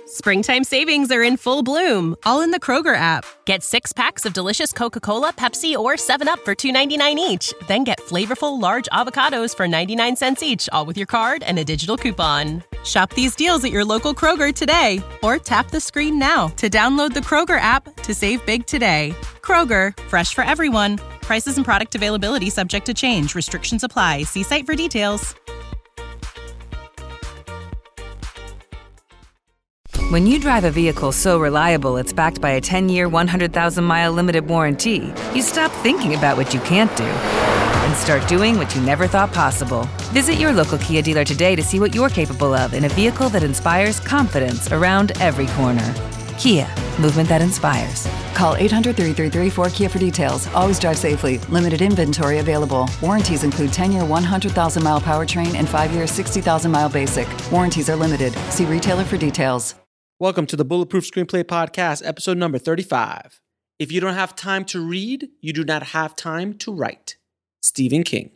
Springtime savings are in full bloom, all in the Kroger app. Get 6 packs of delicious Coca-Cola, Pepsi, or 7-Up for $2.99 each. Then get flavorful large avocados for 99 cents each, all with your card and a digital coupon. Shop these deals at your local Kroger today, or tap the screen now to download the Kroger app to save big today. Kroger, fresh for everyone. Prices and product availability subject to change. Restrictions apply. See site for details. When you drive a vehicle so reliable it's backed by a 10-year, 100,000-mile limited warranty, you stop thinking about what you can't do and start doing what you never thought possible. Visit your local Kia dealer today to see what you're capable of in a vehicle that inspires confidence around every corner. Kia, movement that inspires. Call 800-333-4KIA for details. Always drive safely. Limited inventory available. Warranties include 10-year 100,000-mile powertrain and 5-year 60,000-mile basic. Warranties are limited. See retailer for details. Welcome to the Bulletproof Screenplay Podcast, episode number 35. If you don't have time to read, you do not have time to write. Stephen King.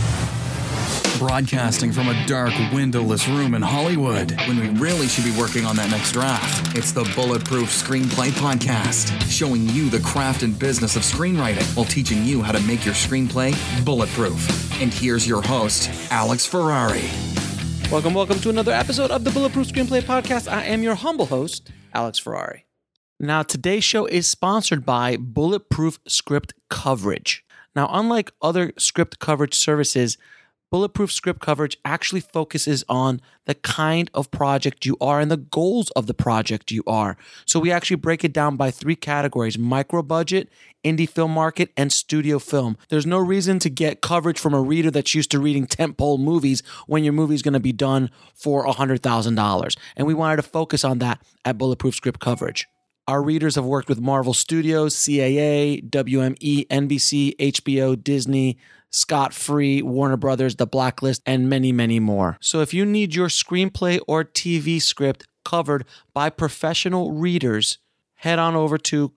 Broadcasting from a dark, windowless room in Hollywood, when we really should be working on that next draft. It's the Bulletproof Screenplay Podcast, showing you the craft and business of screenwriting while teaching you how to make your screenplay bulletproof. And here's your host, Alex Ferrari. Welcome to another episode of the Bulletproof Screenplay Podcast. I am your humble host, Alex Ferrari. Now, today's show is sponsored by Bulletproof Script Coverage. Now, unlike other script coverage services, Bulletproof Script Coverage actually focuses on the kind of project you are and the goals of the project you are. So we actually break it down by 3 categories: micro budget, indie film market, and studio film. There's no reason to get coverage from a reader that's used to reading tentpole movies when your movie is going to be done for $100,000. And we wanted to focus on that at Bulletproof Script Coverage. Our readers have worked with Marvel Studios, CAA, WME, NBC, HBO, Disney, Scott Free, Warner Brothers, The Blacklist, and many, many more. So if you need your screenplay or TV script covered by professional readers, head on over to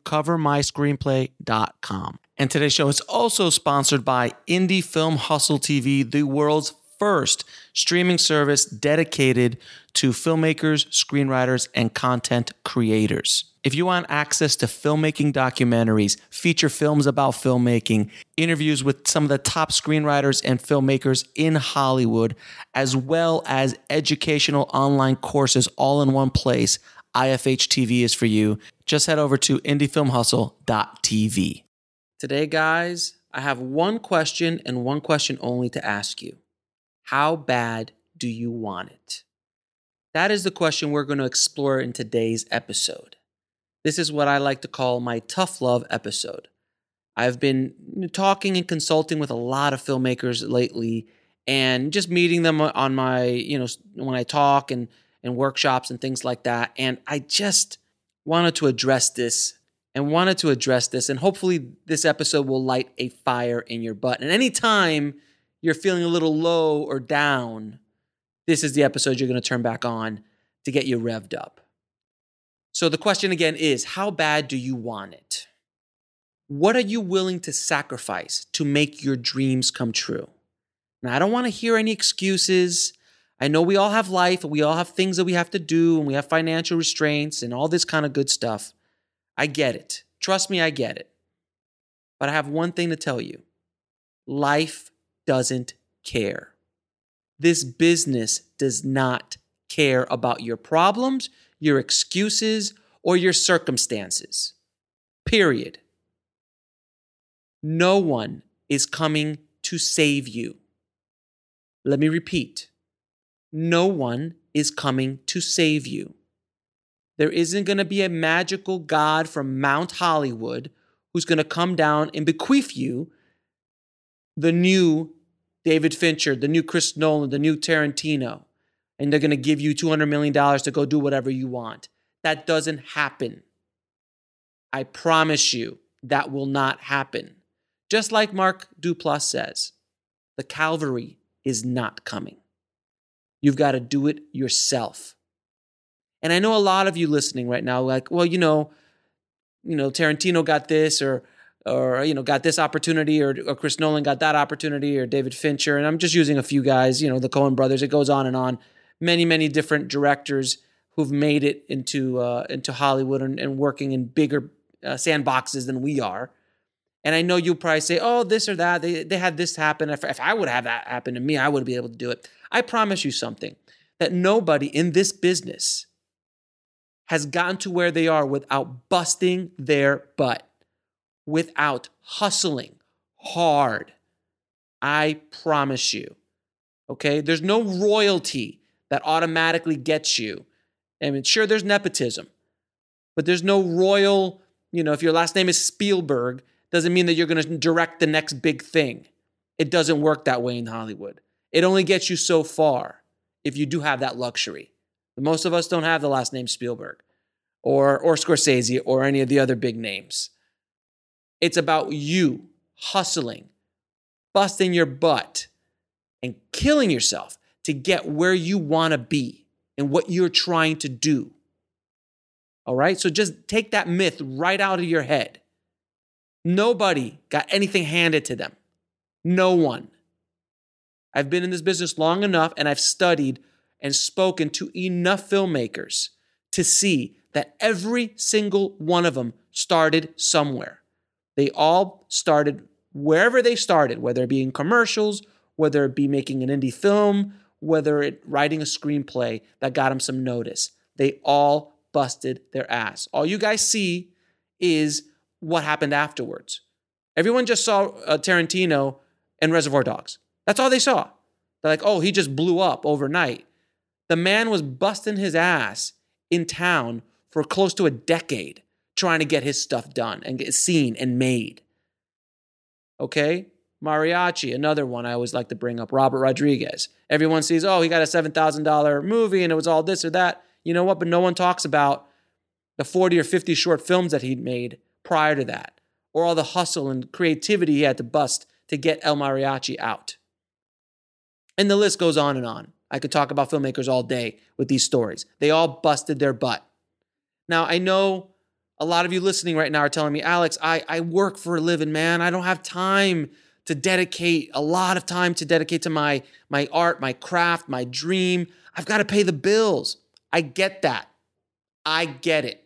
covermyscreenplay.com. And today's show is also sponsored by Indie Film Hustle TV, the world's first streaming service dedicated to filmmakers, screenwriters, and content creators. If you want access to filmmaking documentaries, feature films about filmmaking, interviews with some of the top screenwriters and filmmakers in Hollywood, as well as educational online courses all in one place, IFH TV is for you. Just head over to indiefilmhustle.tv. Today, guys, I have one question and one question only to ask you. How bad do you want it? That is the question we're going to explore in today's episode. This is what I like to call my tough love episode. I've been talking and consulting with a lot of filmmakers lately and just meeting them on my, when I talk and workshops and things like that. And I just wanted to address this and hopefully this episode will light a fire in your butt. And anytime you're feeling a little low or down, this is the episode you're going to turn back on to get you revved up. So the question again is, how bad do you want it? What are you willing to sacrifice to make your dreams come true? Now, I don't want to hear any excuses. I know we all have life, and we all have things that we have to do, and we have financial restraints and all this kind of good stuff. I get it. Trust me, I get it. But I have one thing to tell you. Life doesn't care. This business does not care about your problems, your excuses, or your circumstances. Period. No one is coming to save you. Let me repeat. No one is coming to save you. There isn't going to be a magical God from Mount Hollywood who's going to come down and bequeath you the new David Fincher, the new Chris Nolan, the new Tarantino, and they're going to give you $200 million to go do whatever you want. That doesn't happen. I promise you that will not happen. Just like Mark Duplass says, the Calvary is not coming. You've got to do it yourself. And I know a lot of you listening right now, like, well, Tarantino got this or got this opportunity, or Chris Nolan got that opportunity, or David Fincher. And I'm just using a few guys, the Coen brothers. It goes on and on. Many, many different directors who've made it into Hollywood and working in bigger sandboxes than we are. And I know you'll probably say, oh, this or that. They had this happen. If I would have that happen to me, I would be able to do it. I promise you something, that nobody in this business has gotten to where they are without busting their butt, without hustling hard. I promise you. Okay? There's no royalty that automatically gets you. I mean, sure, there's nepotism, but there's no royal, if your last name is Spielberg, doesn't mean that you're going to direct the next big thing. It doesn't work that way in Hollywood. It only gets you so far if you do have that luxury. Most of us don't have the last name Spielberg or Scorsese or any of the other big names. It's about you hustling, busting your butt, and killing yourself to get where you want to be and what you're trying to do. All right? So just take that myth right out of your head. Nobody got anything handed to them. No one. I've been in this business long enough, and I've studied and spoken to enough filmmakers to see that every single one of them started somewhere. They all started wherever they started, whether it be in commercials, whether it be making an indie film, whether it writing a screenplay that got them some notice. They all busted their ass. All you guys see is what happened afterwards. Everyone just saw Tarantino and Reservoir Dogs. That's all they saw. They're like, oh, he just blew up overnight. The man was busting his ass in town for close to a decade trying to get his stuff done and get seen and made. Okay? Mariachi, another one I always like to bring up, Robert Rodriguez. Everyone sees, oh, he got a $7,000 movie and it was all this or that. You know what? But no one talks about the 40 or 50 short films that he'd made prior to that, or all the hustle and creativity he had to bust to get El Mariachi out. And the list goes on and on. I could talk about filmmakers all day with these stories. They all busted their butt. Now, I know a lot of you listening right now are telling me, Alex, I work for a living, man. I don't have time to dedicate, a lot of time to dedicate to my art, my craft, my dream. I've got to pay the bills. I get that. I get it.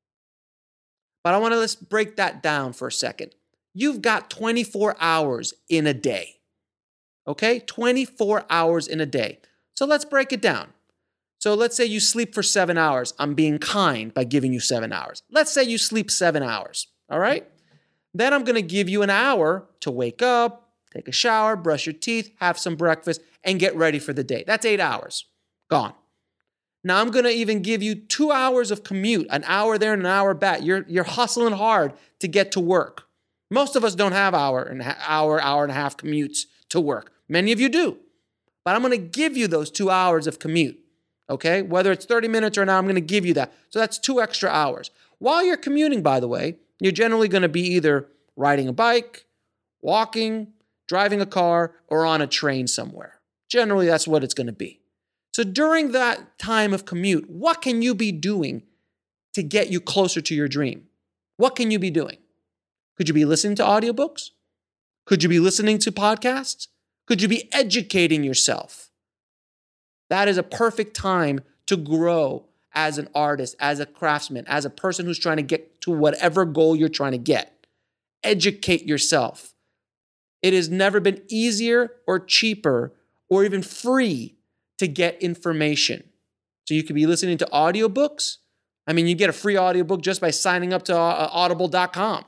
But let's break that down for a second. You've got 24 hours in a day. Okay? 24 hours in a day. So let's break it down. So let's say you sleep for 7 hours. I'm being kind by giving you 7 hours. Let's say you sleep 7 hours. All right? Then I'm going to give you an hour to wake up, take a shower, brush your teeth, have some breakfast, and get ready for the day. That's 8 hours. Gone. Now I'm going to even give you 2 hours of commute, an hour there and an hour back. You're hustling hard to get to work. Most of us don't have hour and a half commutes to work. Many of you do. But I'm going to give you those 2 hours of commute. Okay? Whether it's 30 minutes or an hour, I'm going to give you that. So that's 2 extra hours. While you're commuting, by the way, you're generally going to be either riding a bike, walking, driving a car, or on a train somewhere. Generally, that's what it's going to be. So during that time of commute, what can you be doing to get you closer to your dream? What can you be doing? Could you be listening to audiobooks? Could you be listening to podcasts? Could you be educating yourself? That is a perfect time to grow as an artist, as a craftsman, as a person who's trying to get to whatever goal you're trying to get. Educate yourself. It has never been easier or cheaper or even free to get information. So you could be listening to audiobooks. I mean, you get a free audiobook just by signing up to audible.com.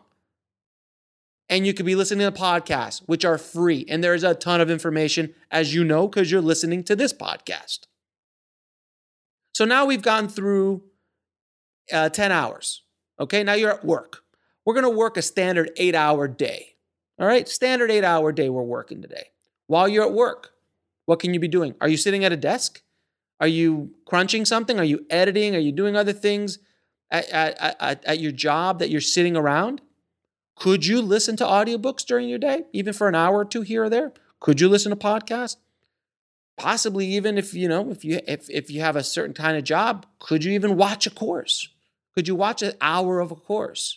And you could be listening to podcasts, which are free. And there's a ton of information, as you know, because you're listening to this podcast. So now we've gone through 10 hours. Okay, now you're at work. We're going to work a standard 8-hour day. All right, standard 8-hour day we're working today. While you're at work, what can you be doing? Are you sitting at a desk? Are you crunching something? Are you editing? Are you doing other things at your job that you're sitting around? Could you listen to audiobooks during your day, even for an hour or two here or there? Could you listen to podcasts? Possibly even if you have a certain kind of job, could you even watch a course? Could you watch an hour of a course?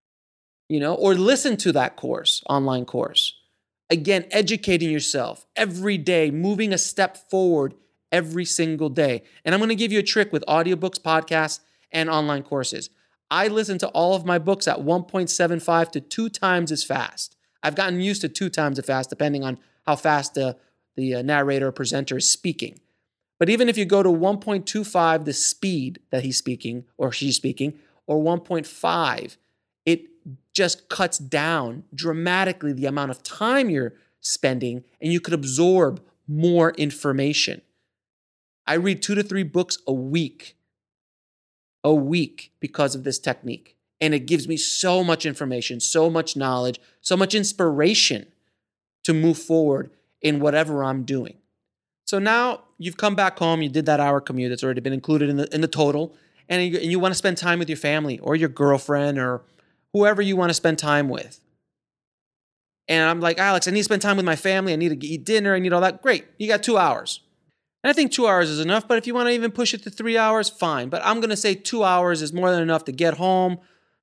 Or listen to that course, online course. Again, educating yourself every day, moving a step forward every single day. And I'm going to give you a trick with audiobooks, podcasts, and online courses. I listen to all of my books at 1.75 to 2 times as fast. I've gotten used to 2 times as fast, depending on how fast the narrator or presenter is speaking. But even if you go to 1.25, the speed that he's speaking or she's speaking, or 1.5, it just cuts down dramatically the amount of time you're spending, and you could absorb more information. I read 2 to 3 books a week because of this technique. And it gives me so much information, so much knowledge, so much inspiration to move forward in whatever I'm doing. So now you've come back home, you did that hour commute that's already been included in the total, and you want to spend time with your family or your girlfriend or whoever you want to spend time with. And I'm like, Alex, I need to spend time with my family. I need to eat dinner. I need all that. Great. You got 2 hours. And I think 2 hours is enough, but if you want to even push it to 3 hours, fine. But I'm going to say 2 hours is more than enough to get home.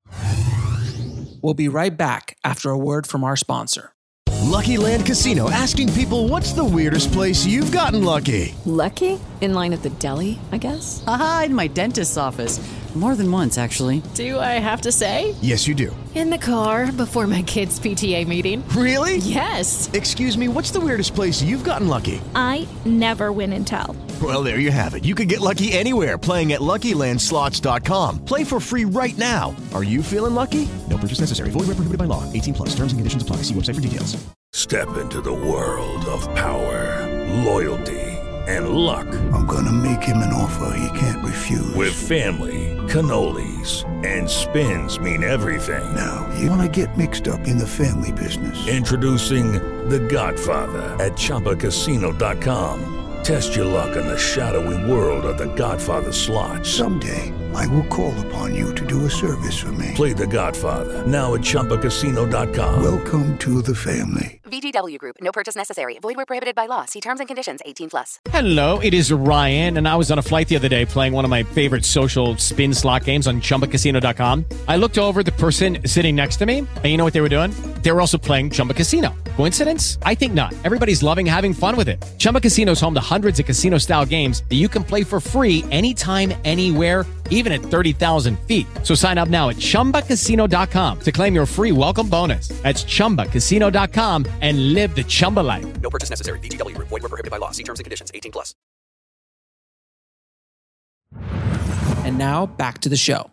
We'll be right back after a word from our sponsor. Lucky Land Casino, asking people, what's the weirdest place you've gotten lucky? Lucky? In line at the deli, I guess? Aha, in my dentist's office. More than once, actually. Do I have to say? Yes, you do. In the car before my kids' PTA meeting. Really? Yes. Excuse me, what's the weirdest place you've gotten lucky? I never win and tell. Well, there you have it. You can get lucky anywhere, playing at LuckyLandSlots.com. Play for free right now. Are you feeling lucky? No purchase necessary. Void where prohibited by law. 18+. Terms and conditions apply. See website for details. Step into the world of power, loyalty, and luck. I'm gonna make him an offer he can't refuse. With family, cannolis, and spins mean everything. Now, you wanna get mixed up in the family business. Introducing The Godfather at ChumbaCasino.com. Test your luck in the shadowy world of The Godfather slot. Someday, I will call upon you to do a service for me. Play The Godfather, now at ChumbaCasino.com. Welcome to the family. VGW Group. No purchase necessary. Void where prohibited by law. See terms and conditions. 18+. Hello, it is Ryan, and I was on a flight the other day playing one of my favorite social spin slot games on ChumbaCasino.com. I looked over at the person sitting next to me, and you know what they were doing? They were also playing Chumba Casino. Coincidence? I think not. Everybody's loving having fun with it. Chumba Casino is home to hundreds of casino-style games that you can play for free anytime, anywhere, even at 30,000 feet. So sign up now at ChumbaCasino.com to claim your free welcome bonus. That's ChumbaCasino.com and live the Chumba life. No purchase necessary. VGW Group. Void where prohibited by law. See terms and conditions. 18+. And now back to the show.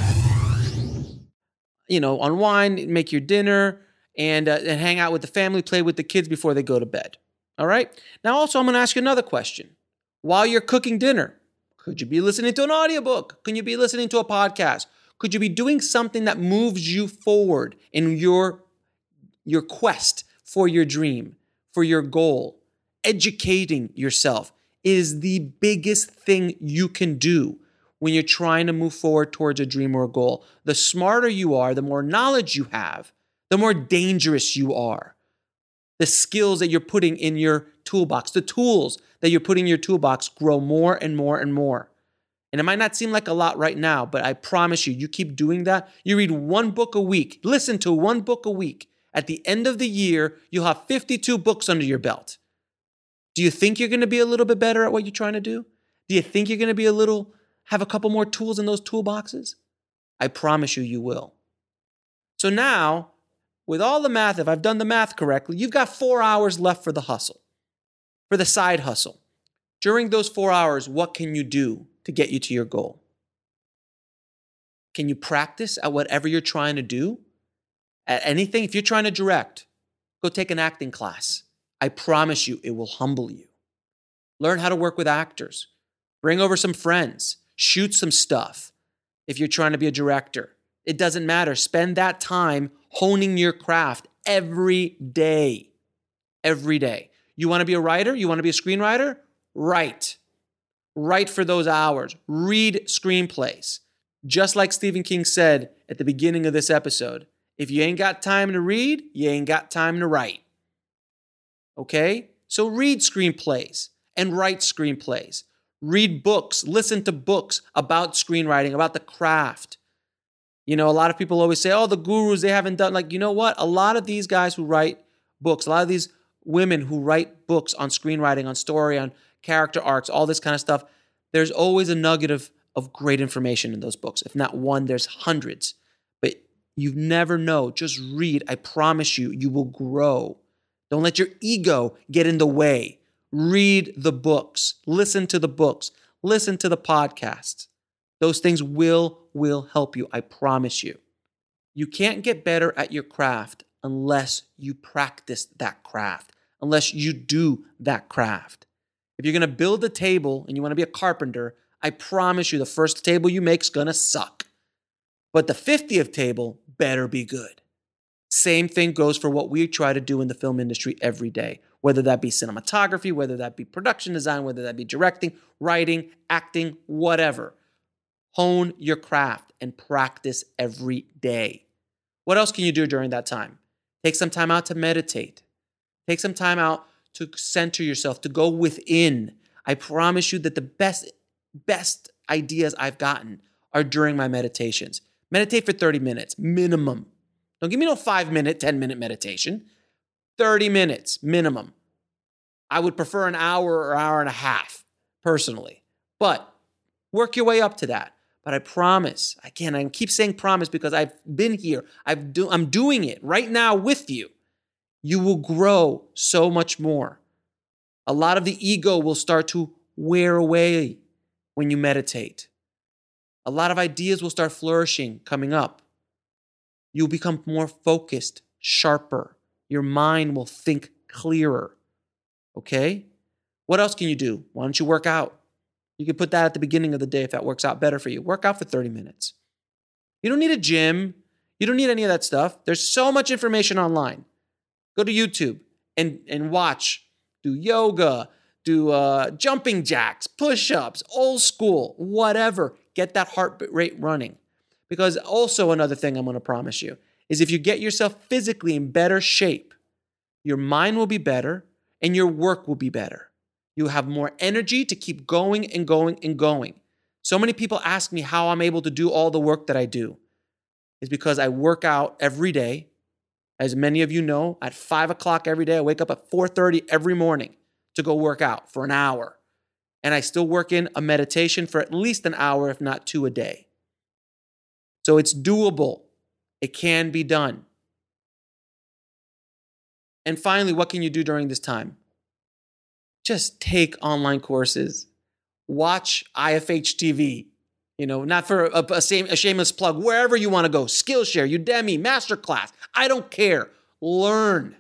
You know, unwind, make your dinner, and hang out with the family, play with the kids before they go to bed. All right? Now also, I'm going to ask you another question. While you're cooking dinner, could you be listening to an audiobook? Could you be listening to a podcast? Could you be doing something that moves you forward in your quest for your dream, for your goal? Educating yourself is the biggest thing you can do when you're trying to move forward towards a dream or a goal. The smarter you are, the more knowledge you have, the more dangerous you are. The skills that you're putting in your toolbox, the tools that you're putting in your toolbox grow more and more and more. And it might not seem like a lot right now, but I promise you, you keep doing that. You read 1 book a week, listen to 1 book a week. At the end of the year, you'll have 52 books under your belt. Do you think you're going to be a little bit better at what you're trying to do? Do you think you're going to have a couple more tools in those toolboxes? I promise you, you will. So now, with all the math, if I've done the math correctly, you've got 4 hours left for the hustle, for the side hustle. During those 4 hours, what can you do to get you to your goal? Can you practice at whatever you're trying to do? At anything? If you're trying to direct, go take an acting class. I promise you, it will humble you. Learn how to work with actors. Bring over some friends. Shoot some stuff. If you're trying to be a director, it doesn't matter. Spend that time honing your craft every day. Every day. You want to be a writer? You want to be a screenwriter? Write. Write for those hours. Read screenplays. Just like Stephen King said at the beginning of this episode, if you ain't got time to read, you ain't got time to write. Okay? So read screenplays and write screenplays. Read books, listen to books about screenwriting, about the craft. You know, a lot of people always say, oh, the gurus, they haven't done, like, you know what? A lot of these guys who write books, a lot of these women who write books on screenwriting, on story, on character arcs, all this kind of stuff. There's always a nugget of great information in those books. If not one, there's hundreds. But you never know. Just read. I promise you, you will grow. Don't let your ego get in the way. Read the books. Listen to the books. Listen to the podcasts. Those things will help you. I promise you. You can't get better at your craft unless you practice that craft, unless you do that craft. If you're going to build a table and you want to be a carpenter, I promise you the first table you make is going to suck. But the 50th table better be good. Same thing goes for what we try to do in the film industry every day, whether that be cinematography, whether that be production design, whether that be directing, writing, acting, whatever. Hone your craft and practice every day. What else can you do during that time? Take some time out to meditate. Take some time out to center yourself, to go within. I promise you that the best ideas I've gotten are during my meditations. Meditate for 30 minutes, minimum. Don't give me no 5-minute, 10-minute meditation. 30 minutes, minimum. I would prefer an hour or hour and a half, personally. But work your way up to that. But I promise, again, I keep saying promise because I've been here. I'm doing it right now with you. You will grow so much more. A lot of the ego will start to wear away when you meditate. A lot of ideas will start flourishing, coming up. You'll become more focused, sharper. Your mind will think clearer. Okay? What else can you do? Why don't you work out? You can put that at the beginning of the day if that works out better for you. Work out for 30 minutes. You don't need a gym. You don't need any of that stuff. There's so much information online. Go to YouTube and watch. Do yoga, do jumping jacks, push-ups, old school, whatever. Get that heart rate running. Because also another thing I'm going to promise you is if you get yourself physically in better shape, your mind will be better and your work will be better. You'll have more energy to keep going and going and going. So many people ask me how I'm able to do all the work that I do. It's because I work out every day. As many of you know, at 5 o'clock every day, I wake up at 4:30 every morning to go work out for an hour. And I still work in a meditation for at least an hour, if not 2 a day. So it's doable. It can be done. And finally, what can you do during this time? Just take online courses. Watch IFH TV. Not for a shameless plug. Wherever you want to go. Skillshare, Udemy, Masterclass. I don't care. Learn.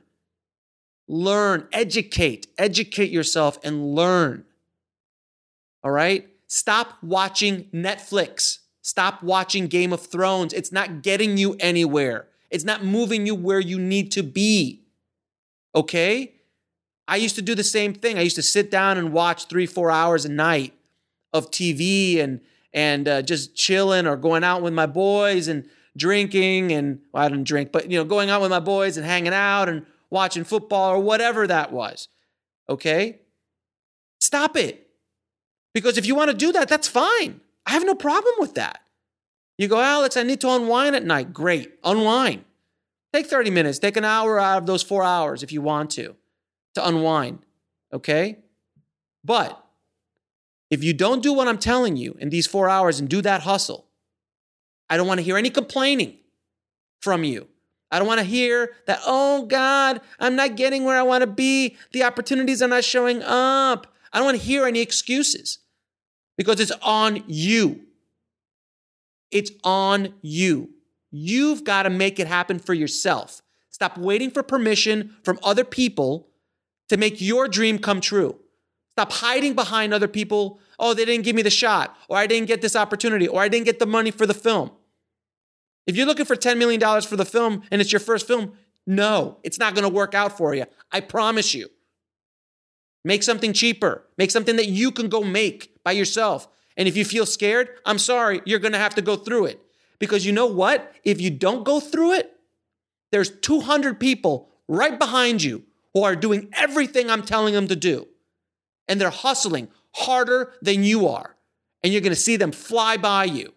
Educate yourself and learn. All right? Stop watching Netflix. Stop watching Game of Thrones. It's not getting you anywhere. It's not moving you where you need to be. Okay? I used to do the same thing. I used to sit down and watch 3-4 hours a night of TV and just chilling or going out with my boys and drinking I didn't drink, but going out with my boys and hanging out and watching football or whatever that was. Okay? Stop it. Because if you want to do that, that's fine. I have no problem with that. You go, Alex, I need to unwind at night. Great. Unwind. Take 30 minutes. Take an hour out of those 4 hours if you want to unwind. Okay? But if you don't do what I'm telling you in these 4 hours and do that hustle, I don't want to hear any complaining from you. I don't want to hear that, oh God, I'm not getting where I want to be. The opportunities are not showing up. I don't want to hear any excuses because it's on you. It's on you. You've got to make it happen for yourself. Stop waiting for permission from other people to make your dream come true. Stop hiding behind other people. Oh, they didn't give me the shot, or I didn't get this opportunity, or I didn't get the money for the film. If you're looking for $10 million for the film and it's your first film, no, it's not going to work out for you. I promise you. Make something cheaper. Make something that you can go make by yourself. And if you feel scared, I'm sorry, you're going to have to go through it. Because you know what? If you don't go through it, there's 200 people right behind you who are doing everything I'm telling them to do. And they're hustling harder than you are. And you're going to see them fly by you.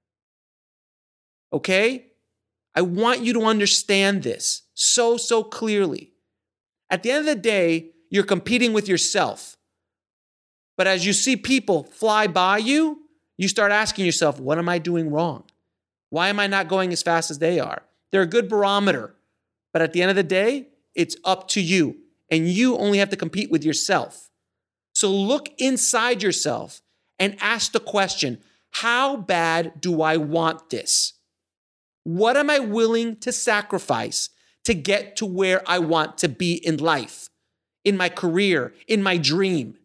Okay? I want you to understand this so clearly. At the end of the day, you're competing with yourself. But as you see people fly by you, you start asking yourself, what am I doing wrong? Why am I not going as fast as they are? They're a good barometer. But at the end of the day, it's up to you. And you only have to compete with yourself. So look inside yourself and ask the question, how bad do I want this? What am I willing to sacrifice to get to where I want to be in life, in my career, in my dream?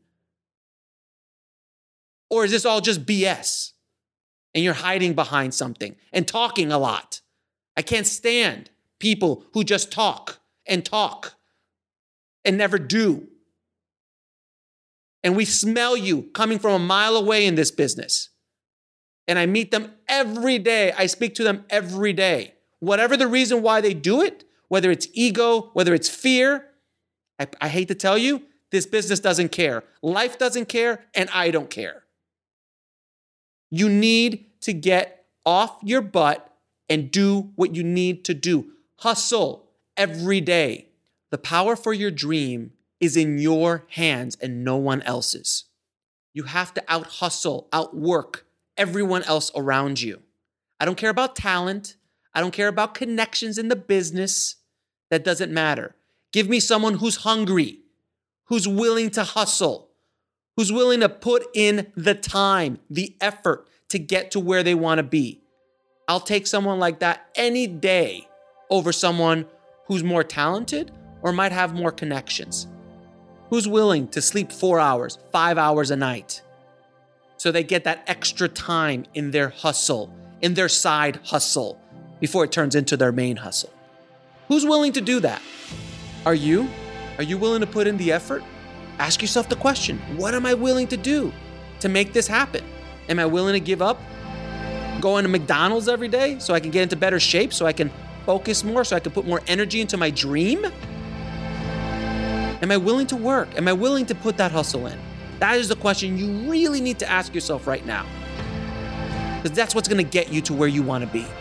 Or is this all just BS? And you're hiding behind something and talking a lot. I can't stand people who just talk and never do. And we smell you coming from a mile away in this business. And I meet them every day. I speak to them every day. Whatever the reason why they do it, whether it's ego, whether it's fear, I hate to tell you, this business doesn't care. Life doesn't care, and I don't care. You need to get off your butt and do what you need to do. Hustle every day. The power for your dream is in your hands and no one else's. You have to out-hustle, outwork everyone else around you. I don't care about talent. I don't care about connections in the business. That doesn't matter. Give me someone who's hungry, who's willing to hustle, who's willing to put in the time, the effort to get to where they want to be. I'll take someone like that any day over someone who's more talented or might have more connections. Who's willing to sleep 4 hours, 5 hours a night so they get that extra time in their hustle, in their side hustle, before it turns into their main hustle? Who's willing to do that? Are you? Are you willing to put in the effort? Ask yourself the question, what am I willing to do to make this happen? Am I willing to give up going to McDonald's every day so I can get into better shape, so I can focus more, so I can put more energy into my dream? Am I willing to work? Am I willing to put that hustle in? That is the question you really need to ask yourself right now. Because that's what's going to get you to where you want to be.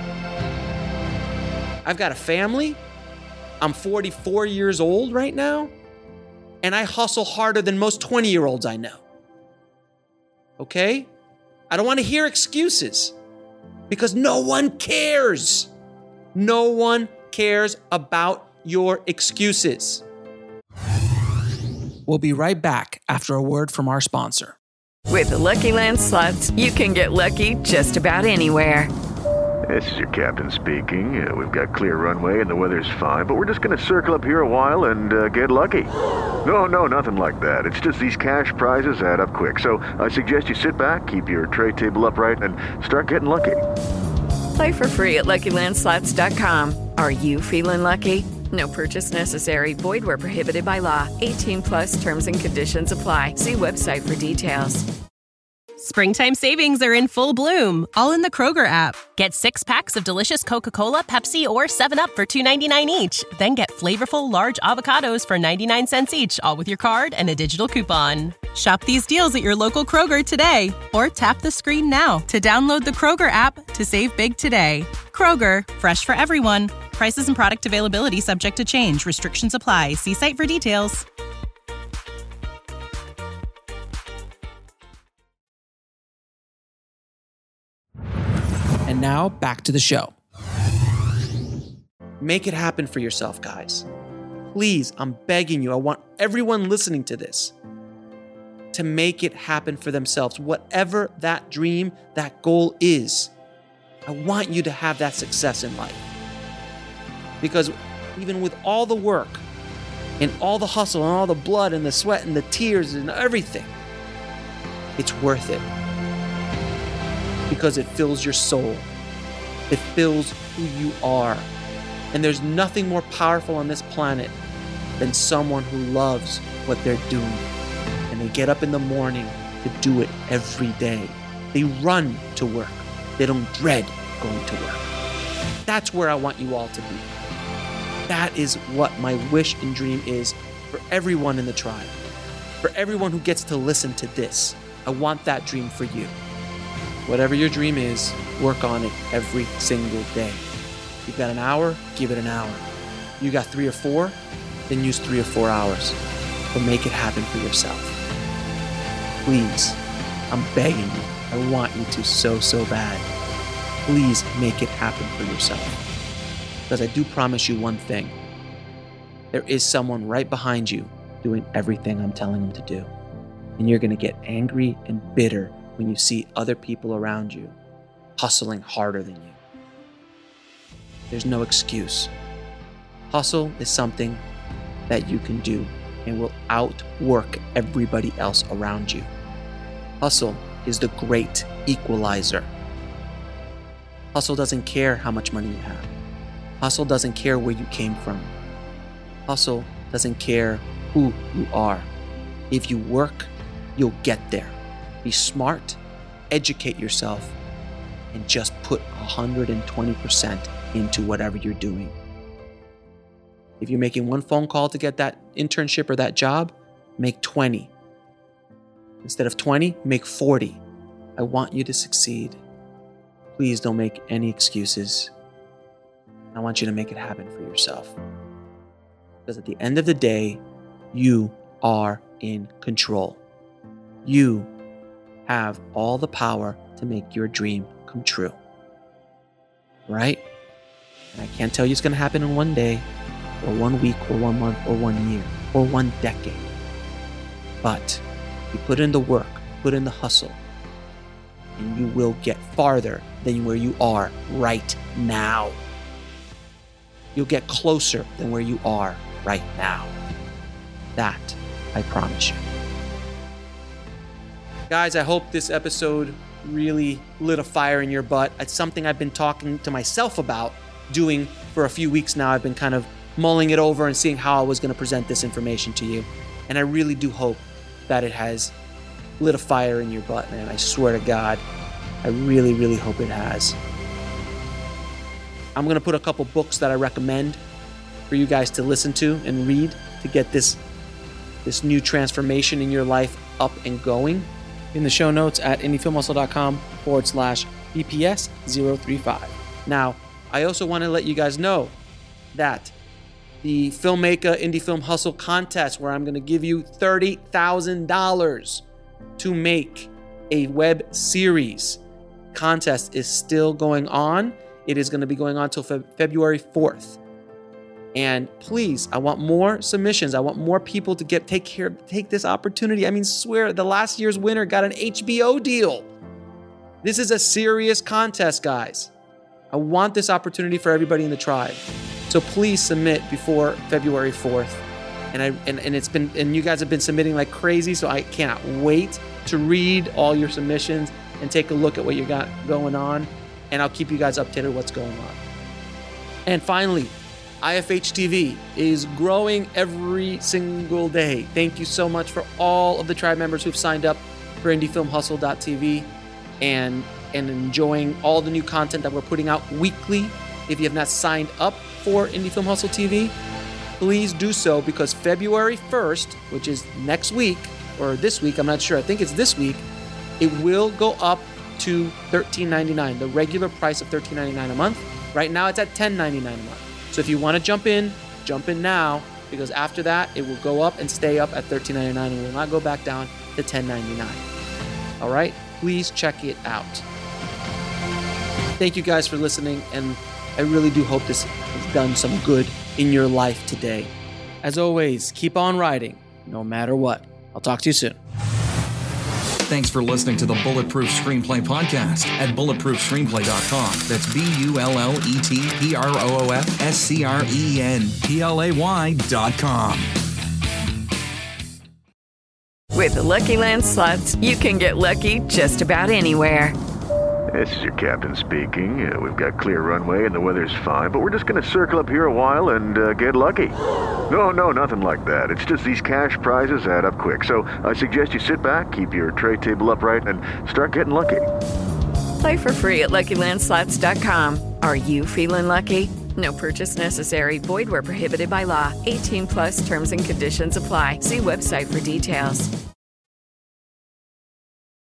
I've got a family. I'm 44 years old right now. And I hustle harder than most 20-year-olds I know. Okay? I don't want to hear excuses. Because no one cares. No one cares about your excuses. We'll be right back after a word from our sponsor. With the Lucky Land Slots, you can get lucky just about anywhere. This is your captain speaking. We've got clear runway and the weather's fine, but we're just going to circle up here a while and get lucky. No, nothing like that. It's just these cash prizes add up quick. So I suggest you sit back, keep your tray table upright, and start getting lucky. Play for free at LuckyLandSlots.com. Are you feeling lucky? No purchase necessary. Void where prohibited by law. 18+ terms and conditions apply. See website for details. Springtime savings are in full bloom, all in the Kroger app. Get 6 packs of delicious Coca-Cola, Pepsi, or 7-Up for $2.99 each. Then get flavorful large avocados for 99 cents each, all with your card and a digital coupon. Shop these deals at your local Kroger today, or tap the screen now to download the Kroger app to save big today. Kroger, fresh for everyone. Prices and product availability subject to change. Restrictions apply. See site for details. And now, back to the show. Make it happen for yourself, guys. Please, I'm begging you. I want everyone listening to this to make it happen for themselves. Whatever that dream, that goal is, I want you to have that success in life. Because even with all the work and all the hustle and all the blood and the sweat and the tears and everything, it's worth it. Because it fills your soul. It fills who you are. And there's nothing more powerful on this planet than someone who loves what they're doing. And they get up in the morning to do it every day. They run to work. They don't dread going to work. That's where I want you all to be. That is what my wish and dream is for everyone in the tribe. For everyone who gets to listen to this. I want that dream for you. Whatever your dream is, work on it every single day. You've got an hour, give it an hour. You got 3 or 4, then use 3 or 4 hours. But make it happen for yourself. please, I'm begging you. I want you to so bad. Please make it happen for yourself. Because I do promise you one thing. There is someone right behind you doing everything I'm telling him to do. And you're going to get angry and bitter when you see other people around you hustling harder than you. There's no excuse. Hustle is something that you can do and will outwork everybody else around you. Hustle is the great equalizer. Hustle doesn't care how much money you have. Hustle doesn't care where you came from. Hustle doesn't care who you are. If you work, you'll get there. Be smart, educate yourself, and just put 120% into whatever you're doing. If you're making one phone call to get that internship or that job, make 20. Instead of 20, make 40. I want you to succeed. Please don't make any excuses. I want you to make it happen for yourself. Because at the end of the day, you are in control. You have all the power to make your dream come true. Right? And I can't tell you it's going to happen in one day, or 1 week, or 1 month, or 1 year, or 1 decade. But you put in the work, put in the hustle, and you will get farther than where you are right now. You'll get closer than where you are right now. That, I promise you. Guys, I hope this episode really lit a fire in your butt. It's something I've been talking to myself about doing for a few weeks now. I've been kind of mulling it over and seeing how I was going to present this information to you. And I really do hope that it has lit a fire in your butt, man. I swear to God, I really, really hope it has. I'm going to put a couple books that I recommend for you guys to listen to and read to get this new transformation in your life up and going in the show notes at indiefilmhustle.com/BPS035. Now, I also want to let you guys know that the Filmmaker Indie Film Hustle contest, where I'm going to give you $30,000 to make a web series contest, is still going on. It is going to be going on until February 4th. And please, I want more submissions. I want more people to take this opportunity. I mean, swear, the last year's winner got an HBO deal. This is a serious contest, guys. I want this opportunity for everybody in the tribe. So please submit before February 4th. And you guys have been submitting like crazy, so I cannot wait to read all your submissions and take a look at what you got going on. And I'll keep you guys updated what's going on. And finally, IFH TV is growing every single day. Thank you so much for all of the tribe members who've signed up for IndieFilmHustle.tv and enjoying all the new content that we're putting out weekly. If you have not signed up for Indie Film Hustle TV, please do so, because February 1st, which is next week, or this week, I'm not sure, I think it's this week, it will go up to $13.99, the regular price of $13.99 a month. Right now it's at $10.99 a month. So if you want to jump in now, because after that, it will go up and stay up at $13.99 and will not go back down to $10.99. All right? Please check it out. Thank you guys for listening, and I really do hope this has done some good in your life today. As always, keep on riding, no matter what. I'll talk to you soon. Thanks for listening to the Bulletproof Screenplay podcast at bulletproofscreenplay.com. That's BULLETPROOFSCREENPLAY.com. With the Lucky Land Slots, you can get lucky just about anywhere. This is your captain speaking. We've got clear runway and the weather's fine, but we're just going to circle up here a while and get lucky. No, nothing like that. It's just these cash prizes add up quick. So I suggest you sit back, keep your tray table upright, and start getting lucky. Play for free at LuckyLandSlots.com. Are you feeling lucky? No purchase necessary. Void where prohibited by law. 18+ terms and conditions apply. See website for details.